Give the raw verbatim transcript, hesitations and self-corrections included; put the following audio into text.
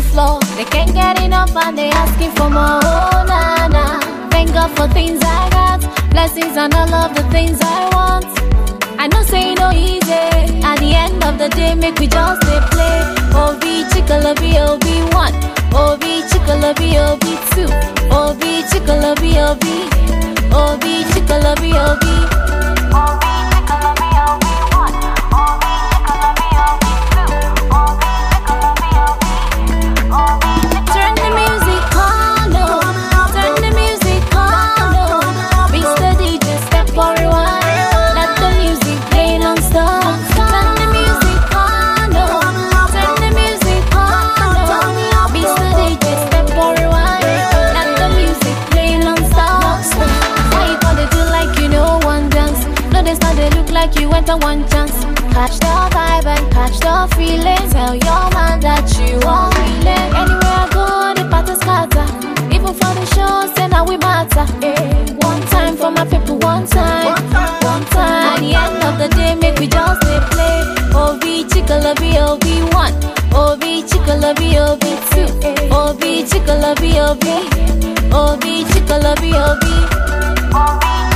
floor. They can't get enough and they asking for more. Oh, nah, nah. Thank God for things I got, blessings and all of the things I want. I know say no easy. At the end of the day, make we just dey play. O B Chikalabi O B one, O B Chikalabi O B two, O B Chikalabi O B, O B Chikalabi O B, O B Chikalabi O B one, O B Chikalabi O B two, O B Chikalabi O B, O B. Turn the music on, no. Turn the music on, no. Mister D J, step for rewind. Let the music play non-stop. Turn the music on, no. Turn the music on, no. Mister D J, step for rewind. Let the music play non-stop. Why you gonna do like you know one dance? No, this not they look like you went on one chance. Catch the vibe and catch the feeling. Tell your man that you are feeling. Anywhere I go, the party scatter. Even for the show, say now we matter. Eh. One time for my people, one time, one time. One time. At the end of the day, make we just dey play. O B Chikalabi O B one, O B Chikalabi O B two, O B Chikalabi O B, O B Chikalabi O B, O B.